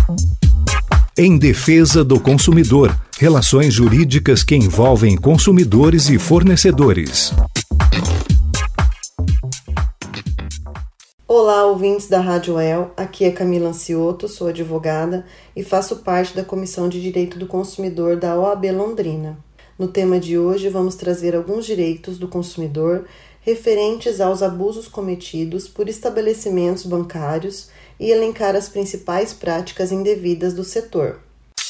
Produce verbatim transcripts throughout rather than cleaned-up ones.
Em defesa do consumidor, relações jurídicas que envolvem consumidores e fornecedores. Olá, ouvintes da Rádio El, aqui é Camila Ancioto, sou advogada e faço parte da Comissão de Direito do Consumidor da O A B Londrina. No tema de hoje, vamos trazer alguns direitos do consumidor referentes aos abusos cometidos por estabelecimentos bancários e elencar as principais práticas indevidas do setor.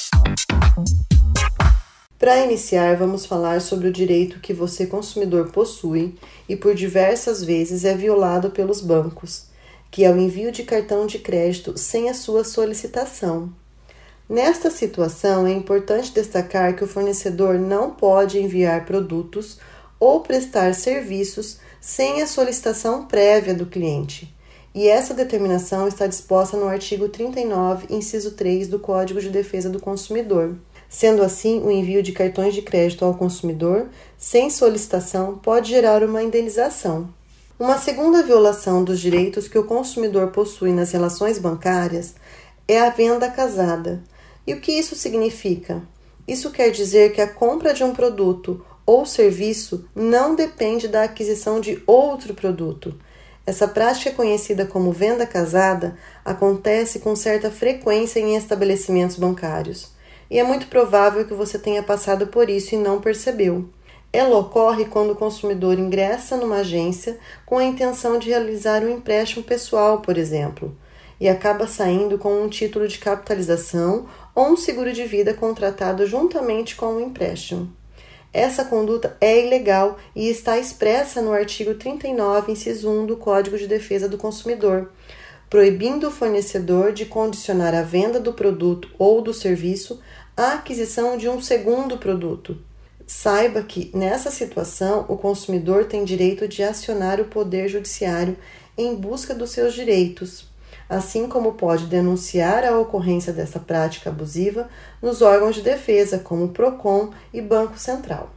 Para iniciar, vamos falar sobre o direito que você, consumidor, possui e por diversas vezes é violado pelos bancos, que é o envio de cartão de crédito sem a sua solicitação. Nesta situação, é importante destacar que o fornecedor não pode enviar produtos ou prestar serviços sem a solicitação prévia do cliente. E essa determinação está disposta no artigo trinta e nove, inciso três do Código de Defesa do Consumidor. Sendo assim, o envio de cartões de crédito ao consumidor sem solicitação pode gerar uma indenização. Uma segunda violação dos direitos que o consumidor possui nas relações bancárias é a venda casada. E o que isso significa? Isso quer dizer que a compra de um produto ou serviço não depende da aquisição de outro produto. Essa prática, conhecida como venda casada, acontece com certa frequência em estabelecimentos bancários. E é muito provável que você tenha passado por isso e não percebeu. Ela ocorre quando o consumidor ingressa numa agência com a intenção de realizar um empréstimo pessoal, por exemplo, e acaba saindo com um título de capitalização ou um seguro de vida contratado juntamente com o empréstimo. Essa conduta é ilegal e está expressa no artigo trinta e nove, inciso um do Código de Defesa do Consumidor, proibindo o fornecedor de condicionar a venda do produto ou do serviço à aquisição de um segundo produto. Saiba que, nessa situação, o consumidor tem direito de acionar o Poder Judiciário em busca dos seus direitos, assim como pode denunciar a ocorrência dessa prática abusiva nos órgãos de defesa, como o Procon e Banco Central.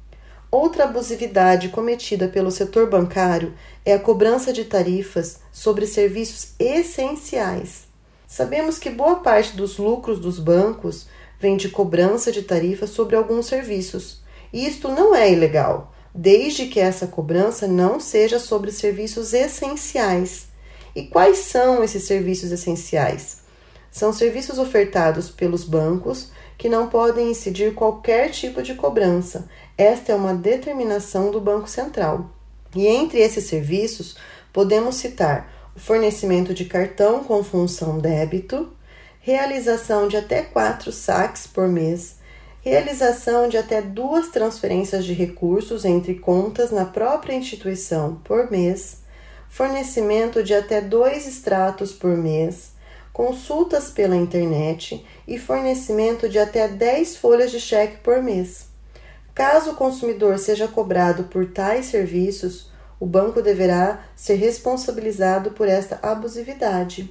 Outra abusividade cometida pelo setor bancário é a cobrança de tarifas sobre serviços essenciais. Sabemos que boa parte dos lucros dos bancos vem de cobrança de tarifas sobre alguns serviços, e isto não é ilegal, desde que essa cobrança não seja sobre serviços essenciais. E quais são esses serviços essenciais? São serviços ofertados pelos bancos que não podem incidir qualquer tipo de cobrança. Esta é uma determinação do Banco Central. E entre esses serviços, podemos citar o fornecimento de cartão com função débito, realização de até quatro saques por mês, realização de até duas transferências de recursos entre contas na própria instituição por mês, fornecimento de até dois extratos por mês, consultas pela internet e fornecimento de até dez folhas de cheque por mês. Caso o consumidor seja cobrado por tais serviços, o banco deverá ser responsabilizado por esta abusividade.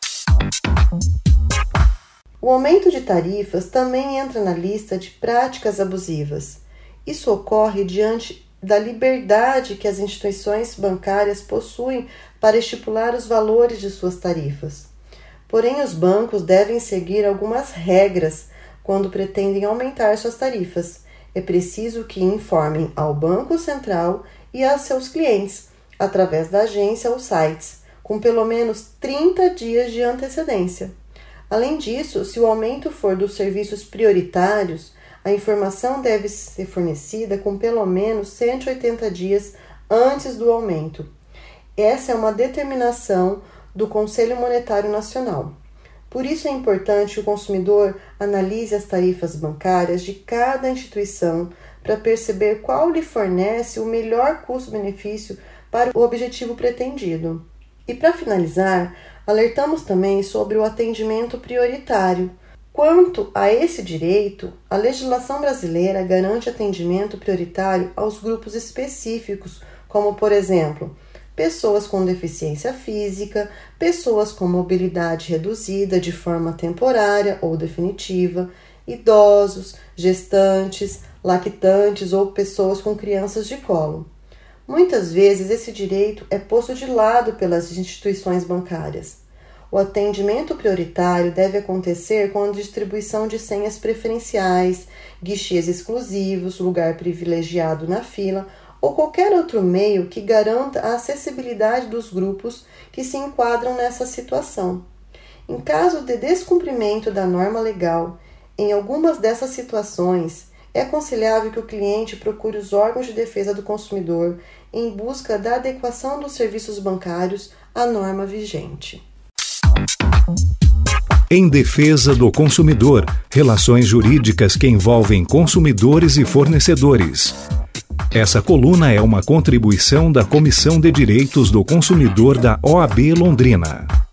O aumento de tarifas também entra na lista de práticas abusivas. Isso ocorre diante da liberdade que as instituições bancárias possuem para estipular os valores de suas tarifas. Porém, os bancos devem seguir algumas regras quando pretendem aumentar suas tarifas. É preciso que informem ao Banco Central e aos seus clientes, através da agência ou sites, com pelo menos trinta dias de antecedência. Além disso, se o aumento for dos serviços prioritários, a informação deve ser fornecida com pelo menos cento e oitenta dias antes do aumento. Essa é uma determinação do Conselho Monetário Nacional. Por isso é importante que o consumidor analise as tarifas bancárias de cada instituição para perceber qual lhe fornece o melhor custo-benefício para o objetivo pretendido. E para finalizar, alertamos também sobre o atendimento prioritário. Quanto a esse direito, a legislação brasileira garante atendimento prioritário aos grupos específicos, como, por exemplo, pessoas com deficiência física, pessoas com mobilidade reduzida de forma temporária ou definitiva, idosos, gestantes, lactantes ou pessoas com crianças de colo. Muitas vezes esse direito é posto de lado pelas instituições bancárias. O atendimento prioritário deve acontecer com a distribuição de senhas preferenciais, guichês exclusivos, lugar privilegiado na fila ou qualquer outro meio que garanta a acessibilidade dos grupos que se enquadram nessa situação. Em caso de descumprimento da norma legal, em algumas dessas situações, é aconselhável que o cliente procure os órgãos de defesa do consumidor em busca da adequação dos serviços bancários à norma vigente. Em defesa do consumidor, relações jurídicas que envolvem consumidores e fornecedores. Essa coluna é uma contribuição da Comissão de Direitos do Consumidor da O A B Londrina.